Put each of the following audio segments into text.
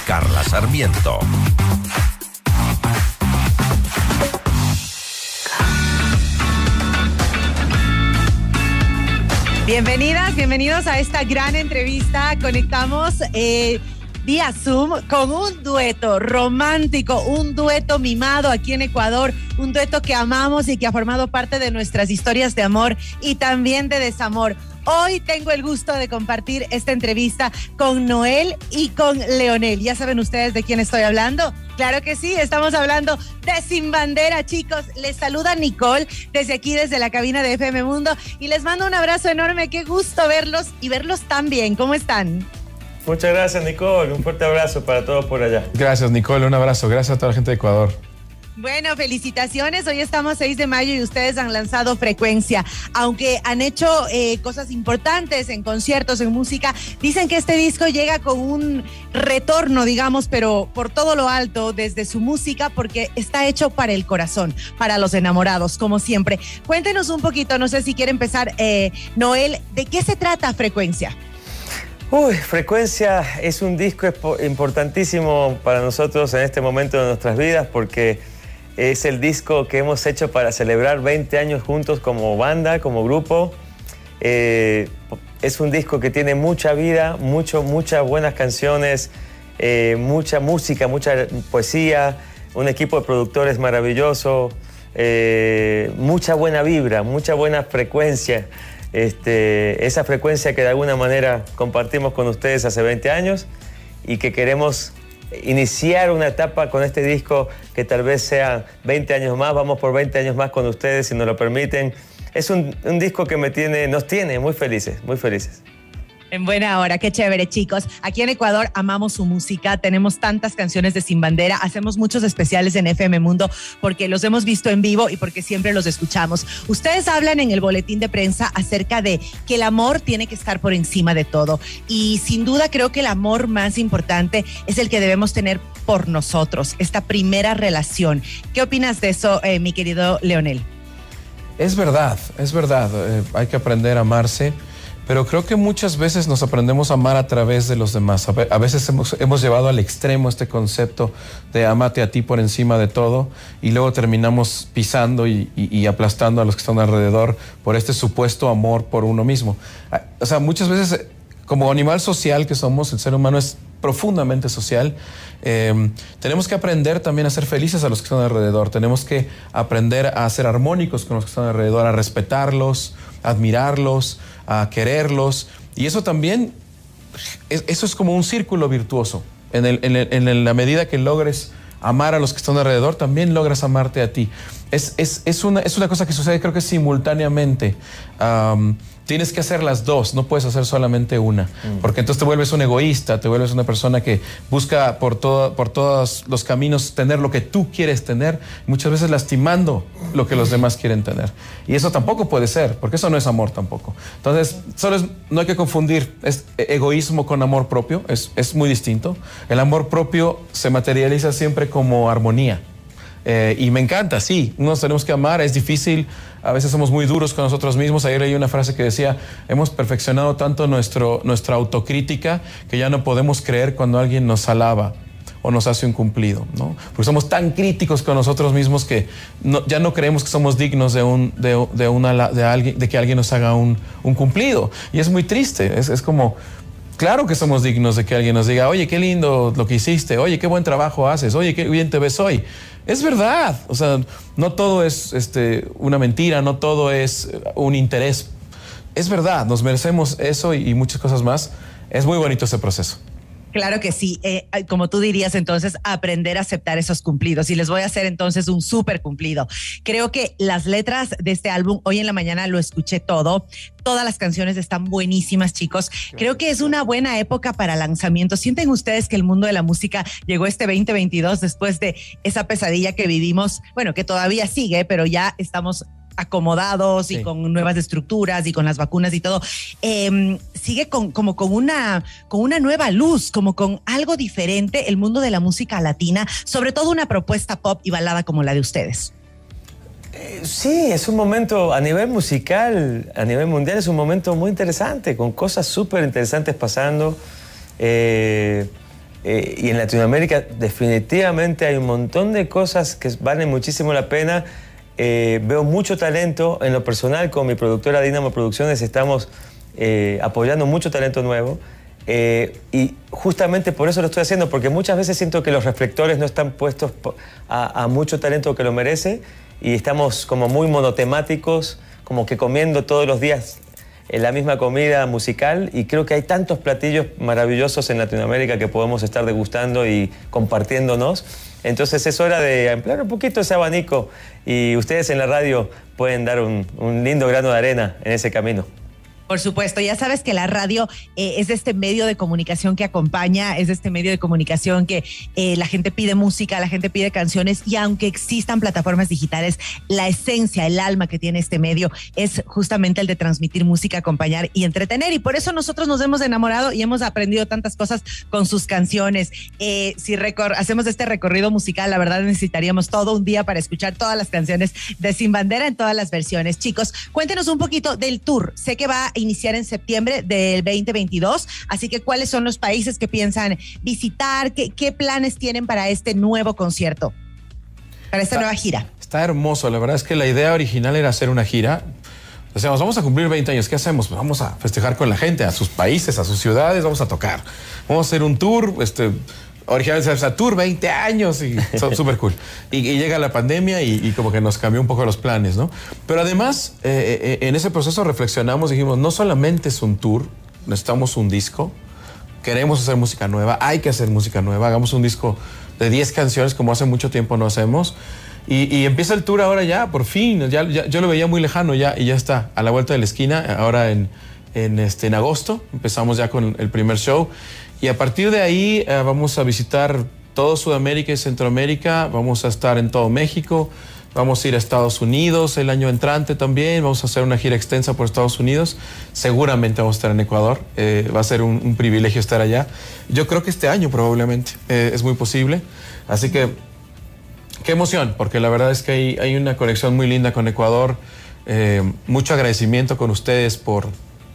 Carla Sarmiento. Bienvenidas, bienvenidos a esta gran entrevista. Conectamos vía Zoom con un dueto romántico, un dueto mimado aquí en Ecuador, un dueto que amamos y que ha formado parte de nuestras historias de amor y también de desamor. Hoy tengo el gusto de compartir esta entrevista con Noel y con Leonel. ¿Ya saben ustedes de quién estoy hablando? Claro que sí, estamos hablando de Sin Bandera, chicos. Les saluda Nicole desde aquí, desde la cabina de FM Mundo, y les mando un abrazo enorme. Qué gusto verlos y verlos tan bien. ¿Cómo están? Muchas gracias, Nicole. Un fuerte abrazo para todos por allá. Gracias, Nicole. Un abrazo. Gracias a toda la gente de Ecuador. Bueno, felicitaciones. Hoy estamos 6 de mayo y ustedes han lanzado Frecuencia. Aunque han hecho cosas importantes en conciertos, en música, dicen que este disco llega con un retorno, digamos, pero por todo lo alto desde su música, porque está hecho para el corazón, para los enamorados, como siempre. Cuéntenos un poquito, no sé si quiere empezar, Noel, ¿de qué se trata Frecuencia? Frecuencia es un disco importantísimo para nosotros en este momento de nuestras vidas, porque es el disco que hemos hecho para celebrar 20 años juntos como banda, como grupo. Es un disco que tiene mucha vida, muchas buenas canciones, mucha música, mucha poesía, un equipo de productores maravilloso, mucha buena vibra, mucha buena frecuencia. Esa frecuencia que de alguna manera compartimos con ustedes hace 20 años y que queremos iniciar una etapa con este disco que tal vez sea 20 años más. Vamos por 20 años más con ustedes, si nos lo permiten. Es un disco que nos tiene muy felices, muy felices. En buena hora, qué chévere, chicos. Aquí en Ecuador amamos su música, tenemos tantas canciones de Sin Bandera, hacemos muchos especiales en FM Mundo porque los hemos visto en vivo y porque siempre los escuchamos. Ustedes hablan en el boletín de prensa acerca de que el amor tiene que estar por encima de todo, y sin duda creo que el amor más importante es el que debemos tener por nosotros, esta primera relación. ¿Qué opinas de eso, mi querido Leonel? Es verdad, hay que aprender a amarse. Pero creo que muchas veces nos aprendemos a amar a través de los demás. A veces hemos llevado al extremo este concepto de amate a ti por encima de todo, y luego terminamos pisando y aplastando a los que están alrededor por este supuesto amor por uno mismo. O sea, muchas veces, como animal social que somos, el ser humano es profundamente social. Tenemos que aprender también a ser felices a los que están alrededor. Tenemos que aprender a ser armónicos con los que están alrededor, a respetarlos, a admirarlos, a quererlos. Y eso también, eso es como un círculo virtuoso. En la medida que logres amar a los que están alrededor, también logras amarte a ti. Es una cosa que sucede, creo que simultáneamente. Tienes que hacer las dos, no puedes hacer solamente una, porque entonces te vuelves un egoísta, te vuelves una persona que busca por todos los caminos tener lo que tú quieres tener, muchas veces lastimando lo que los demás quieren tener. Y eso tampoco puede ser, porque eso no es amor tampoco. Entonces, no hay que confundir egoísmo con amor propio, es muy distinto. El amor propio se materializa siempre como armonía. Y me encanta, sí, nos tenemos que amar, es difícil, a veces somos muy duros con nosotros mismos. Ayer leí una frase que decía, hemos perfeccionado tanto nuestra autocrítica que ya no podemos creer cuando alguien nos alaba o nos hace un cumplido, ¿no? Porque somos tan críticos con nosotros mismos que ya no creemos que somos dignos de que alguien nos haga un cumplido. Y es muy triste, es como... Claro que somos dignos de que alguien nos diga, oye, qué lindo lo que hiciste, oye, qué buen trabajo haces, oye, qué bien te ves hoy. Es verdad, o sea, no todo es una mentira, no todo es un interés. Es verdad, nos merecemos eso y muchas cosas más. Es muy bonito ese proceso. Claro que sí, como tú dirías entonces, aprender a aceptar esos cumplidos, y les voy a hacer entonces un súper cumplido. Creo que las letras de este álbum, hoy en la mañana lo escuché todo, todas las canciones están buenísimas, chicos. Creo que es una buena época para lanzamientos. ¿Sienten ustedes que el mundo de la música llegó este 2022 después de esa pesadilla que vivimos? Bueno, que todavía sigue, pero ya estamos acomodados y con nuevas estructuras y con las vacunas y todo, sigue con una nueva luz, como con algo diferente el mundo de la música latina, sobre todo una propuesta pop y balada como la de ustedes. Sí, es un momento a nivel musical, a nivel mundial, es un momento muy interesante, con cosas súper interesantes pasando. y en Latinoamérica definitivamente hay un montón de cosas que valen muchísimo la pena. Veo mucho talento. En lo personal, con mi productora Dynamo Producciones estamos apoyando mucho talento nuevo. Y justamente por eso lo estoy haciendo, porque muchas veces siento que los reflectores no están puestos a mucho talento que lo merece, y estamos como muy monotemáticos, como que comiendo todos los días la misma comida musical, y creo que hay tantos platillos maravillosos en Latinoamérica que podemos estar degustando y compartiéndonos. Entonces es hora de ampliar un poquito ese abanico, y ustedes en la radio pueden dar un lindo grano de arena en ese camino. Por supuesto, ya sabes que la radio es este medio de comunicación que acompaña, es este medio de comunicación que la gente pide música, la gente pide canciones, y aunque existan plataformas digitales, la esencia, el alma que tiene este medio es justamente el de transmitir música, acompañar y entretener, y por eso nosotros nos hemos enamorado y hemos aprendido tantas cosas con sus canciones. Si hacemos este recorrido musical, la verdad necesitaríamos todo un día para escuchar todas las canciones de Sin Bandera en todas las versiones. Chicos, cuéntenos un poquito del tour. Sé que va a iniciar en septiembre del 2022, así que ¿cuáles son los países que piensan visitar? ¿Qué planes tienen para este nuevo concierto? Para esta nueva gira. Está hermoso, la verdad es que la idea original era hacer una gira. Decíamos, vamos a cumplir 20 años, ¿qué hacemos? Pues vamos a festejar con la gente, a sus países, a sus ciudades, vamos a tocar. Vamos a hacer un tour, original, o sea, tour 20 años, y súper cool. Y llega la pandemia y como que nos cambió un poco los planes, ¿no? Pero además, en ese proceso reflexionamos, dijimos, no solamente es un tour, necesitamos un disco, queremos hacer música nueva, hay que hacer música nueva, hagamos un disco de 10 canciones como hace mucho tiempo no hacemos. Y empieza el tour ahora ya, por fin, yo lo veía muy lejano ya, y ya está, a la vuelta de la esquina, ahora en agosto, empezamos ya con el primer show. Y a partir de ahí vamos a visitar todo Sudamérica y Centroamérica, vamos a estar en todo México, vamos a ir a Estados Unidos el año entrante también, vamos a hacer una gira extensa por Estados Unidos, seguramente vamos a estar en Ecuador, va a ser un privilegio estar allá. Yo creo que este año probablemente, es muy posible, así que qué emoción, porque la verdad es que hay una conexión muy linda con Ecuador, mucho agradecimiento con ustedes por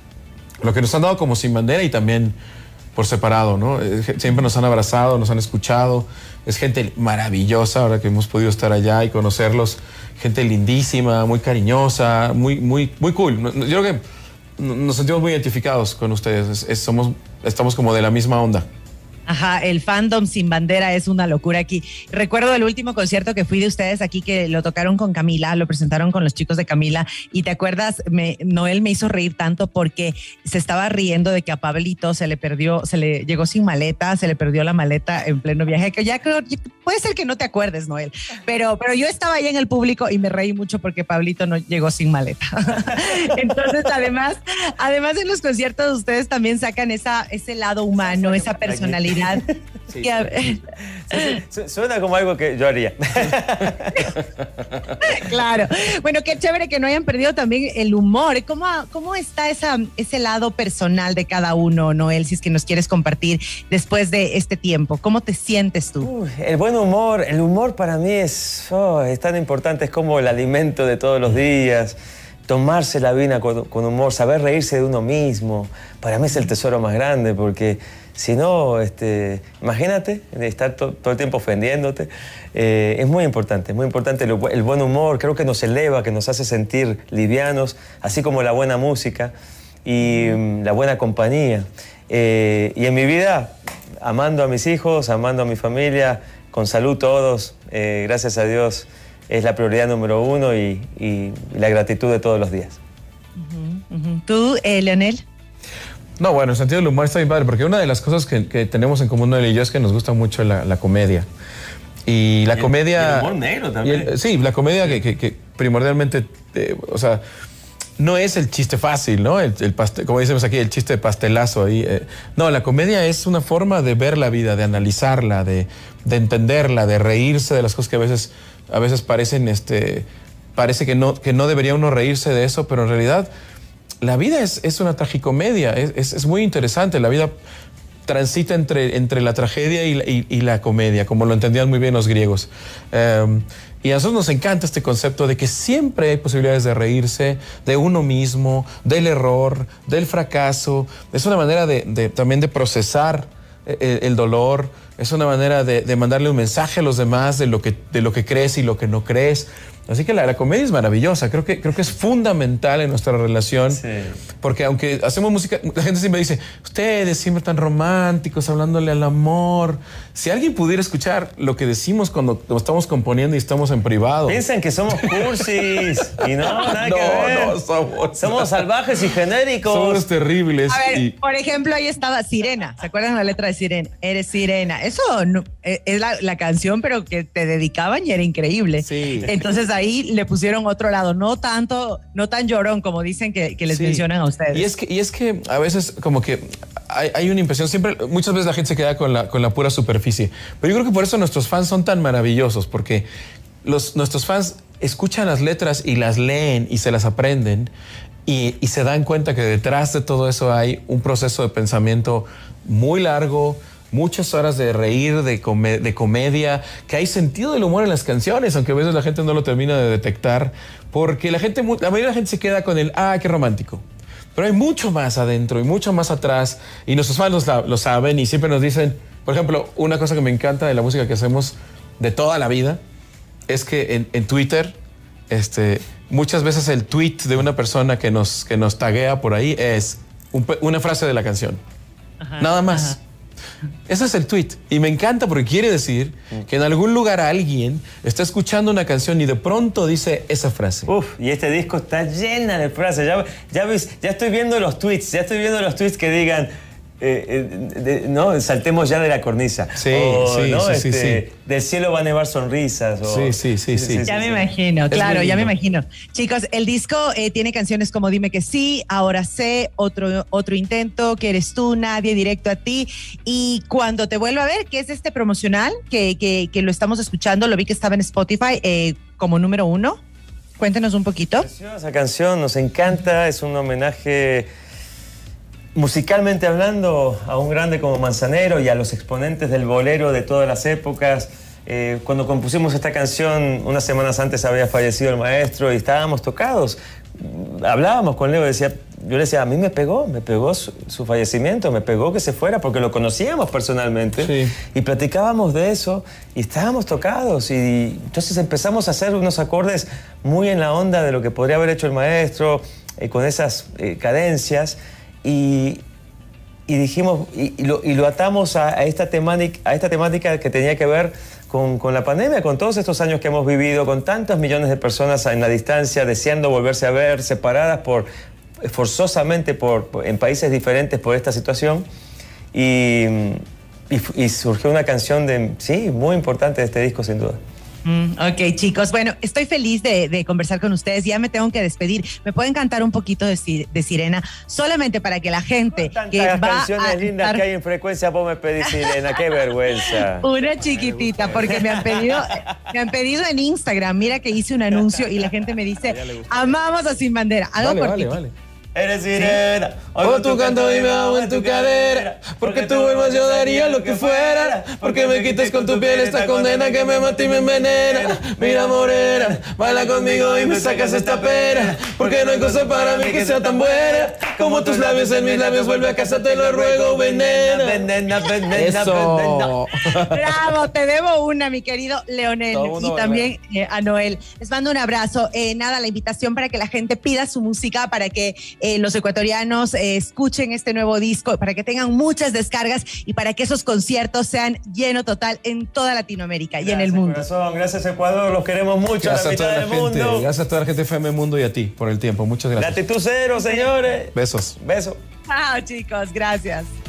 lo que nos han dado como Sin Bandera y también por separado, ¿no? Siempre nos han abrazado, nos han escuchado. Es gente maravillosa ahora que hemos podido estar allá y conocerlos. Gente lindísima, muy cariñosa, muy cool. Yo creo que nos sentimos muy identificados con ustedes. Estamos como de la misma onda. Ajá, el fandom Sin Bandera es una locura aquí. Recuerdo el último concierto que fui de ustedes aquí, que lo tocaron con Camila, lo presentaron con los chicos de Camila, y te acuerdas, Noel me hizo reír tanto porque se estaba riendo de que a Pablito se le llegó sin maleta, se le perdió la maleta en pleno viaje, que ya creo, puede ser que no te acuerdes, Noel, pero yo estaba ahí en el público y me reí mucho porque Pablito no llegó sin maleta. Entonces, además en los conciertos ustedes también sacan ese lado humano, esa personalidad. Sí, suena como algo que yo haría. Claro. Bueno, qué chévere que no hayan perdido también el humor. ¿Cómo está ese lado personal de cada uno, Noel? Si es que nos quieres compartir después de este tiempo. ¿Cómo te sientes tú? El buen humor. El humor para mí es tan importante. Es como el alimento de todos los días. Tomarse la vida con humor, saber reírse de uno mismo. Para mí es el tesoro más grande, porque si no, imagínate estar todo el tiempo ofendiéndote. Es muy importante el buen humor. Creo que nos eleva, que nos hace sentir livianos, así como la buena música y la buena compañía. Y en mi vida, amando a mis hijos, amando a mi familia, con salud todos, gracias a Dios, es la prioridad número uno, y la gratitud de todos los días. ¿Tú, Leonel? No, bueno, el sentido del humor está bien padre, porque una de las cosas que tenemos en común, Noel y yo, es que nos gusta mucho la comedia. Y la comedia... el humor negro también. Sí, la comedia que primordialmente, o sea, no es el chiste fácil, ¿no? Como decimos aquí, el chiste de pastelazo ahí. No, la comedia es una forma de ver la vida, de analizarla, de entenderla, de reírse de las cosas que a veces parecen, parece que no debería uno reírse de eso, pero en realidad la vida es una tragicomedia, es muy interesante. La vida transita entre la tragedia y la comedia, como lo entendían muy bien los griegos. Y a nosotros nos encanta este concepto de que siempre hay posibilidades de reírse de uno mismo, del error, del fracaso. Es una manera también de procesar el dolor, es una manera de mandarle un mensaje a los demás de lo que crees y lo que no crees. Así que la comedia es maravillosa, creo que es fundamental en nuestra relación, sí. Porque aunque hacemos música, la gente siempre dice, ustedes siempre tan románticos, hablándole al amor. Si alguien pudiera escuchar lo que decimos cuando lo estamos componiendo y estamos en privado. Piensan que somos cursis y nada que ver. No, somos salvajes y genéricos. Somos terribles. A ver, por ejemplo, ahí estaba Sirena, ¿se acuerdan la letra de Sirena? Eres Sirena. Eso no, es la canción, pero que te dedicaban y era increíble. Sí. Entonces ahí le pusieron otro lado, no tan llorón como dicen que les mencionan a ustedes. Y es que a veces como que hay una impresión, muchas veces la gente se queda con la pura superficie, pero yo creo que por eso nuestros fans son tan maravillosos, porque nuestros fans escuchan las letras y las leen y se las aprenden y se dan cuenta que detrás de todo eso hay un proceso de pensamiento muy largo, muchas horas de reír, de comedia, que hay sentido del humor en las canciones, aunque a veces la gente no lo termina de detectar, porque la mayoría de la gente se queda con el, qué romántico. Pero hay mucho más adentro y mucho más atrás, y nuestros fans lo saben y siempre nos dicen, por ejemplo, una cosa que me encanta de la música que hacemos de toda la vida, es que en Twitter, muchas veces el tweet de una persona que nos taguea por ahí es una frase de la canción. Ajá, nada más. Ajá. Ese es el tweet y me encanta porque quiere decir que en algún lugar alguien está escuchando una canción y de pronto dice esa frase. Y este disco está llena de frases. Ya estoy viendo los tweets, que digan no, saltemos ya de la cornisa. Sí, sí. Del cielo va a nevar sonrisas. Sí. Ya me imagino, claro, ya me imagino. Chicos, el disco tiene canciones como Dime que sí, Ahora sé, otro intento, Que eres tú, Nadie, Directo a ti. Y Cuando te vuelva a ver, que es este promocional que lo estamos escuchando, lo vi que estaba en Spotify como número 1. Cuéntenos un poquito. Esa canción nos encanta, es un homenaje musicalmente hablando a un grande como Manzanero y a los exponentes del bolero de todas las épocas. Cuando compusimos esta canción, unas semanas antes había fallecido el maestro y estábamos tocados. Hablábamos con Leo, yo le decía, a mí me pegó su fallecimiento, me pegó que se fuera porque lo conocíamos personalmente. Sí. Y platicábamos de eso y estábamos tocados. Y entonces empezamos a hacer unos acordes muy en la onda de lo que podría haber hecho el maestro, con esas cadencias. Y dijimos, y lo atamos a esta temática que tenía que ver con la pandemia, con todos estos años que hemos vivido, con tantos millones de personas en la distancia, deseando volverse a ver, separadas forzosamente en países diferentes por esta situación. Y surgió una canción muy importante de este disco, sin duda. Ok, chicos. Bueno, estoy feliz de conversar con ustedes. Ya me tengo que despedir. ¿Me pueden cantar un poquito de Sirena? Solamente para que la gente que va canciones lindas que hay en Frecuencia, vos me pedís Sirena. ¡Qué vergüenza! Una chiquitita, porque me han pedido en Instagram. Mira que hice un anuncio y la gente me dice, amamos a Sin Bandera. Algo cortito. Vale. Eres sirena, oigo tu canto y me hago en tu cadera. Porque tú vuelvas yo daría lo que fuera. Porque me quites con tu piel esta condena que me mata y me envenena. Mira morena, baila conmigo y me sacas esta pena. Porque no hay cosa para mí que sea tan buena como tus labios en mis labios. Vuelve a casa, te lo ruego, venena. Eso. Bravo, te debo una, mi querido Leonel. Y también a Noel. Les mando un abrazo. La invitación para que la gente pida su música, para que los ecuatorianos escuchen este nuevo disco, para que tengan muchas descargas y para que esos conciertos sean lleno total en toda Latinoamérica y en el mundo. Corazón, gracias Ecuador, los queremos mucho. Gracias a toda la gente, gracias a toda la gente de FM Mundo y a ti por el tiempo. Muchas gracias. Latitud cero, señores. Besos. Besos. Chao, chicos, gracias.